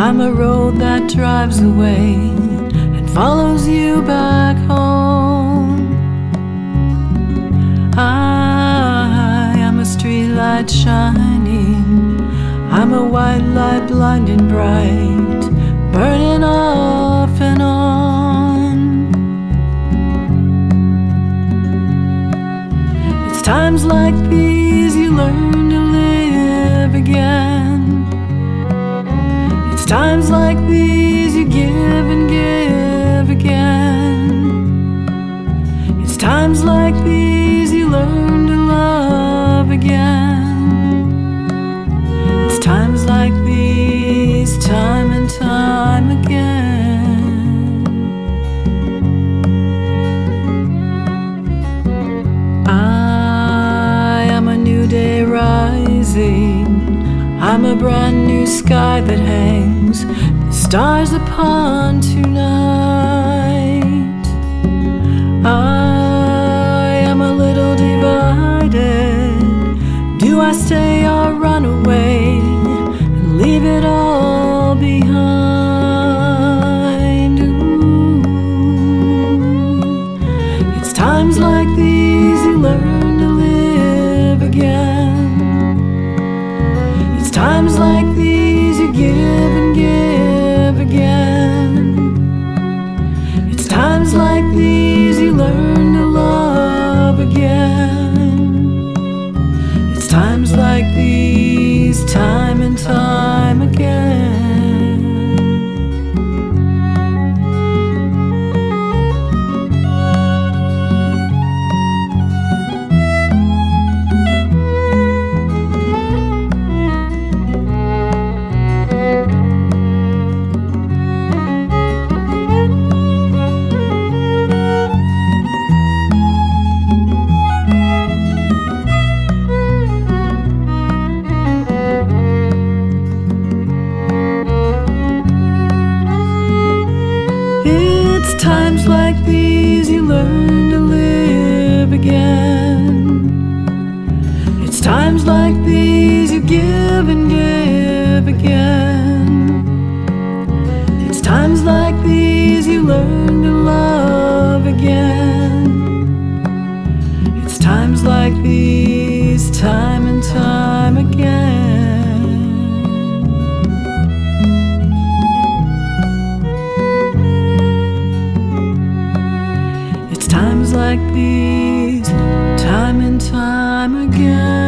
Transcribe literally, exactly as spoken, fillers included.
I'm a road that drives away and follows you back home. I am a street light shining, I'm a white light blinding bright, burning off and on. It's times like these you learn to live again. It's times like these you give and give again. It's times like these you learn to love again. It's times like these, time and time again. I am a new day rising, I'm a brand new sky that hangs the stars upon tonight. I am a little divided. Do I stay or run away and leave it all behind? Ooh. It's times like these you learn to live again. It's times like these you give and give again. It's times like these you learn to love again. It's times like these, time and time again. It's times like these you learn to live again. It's times like these you give and give again. It's times like these you learn to love again. It's times like these, time and time again. Times like these, time and time again.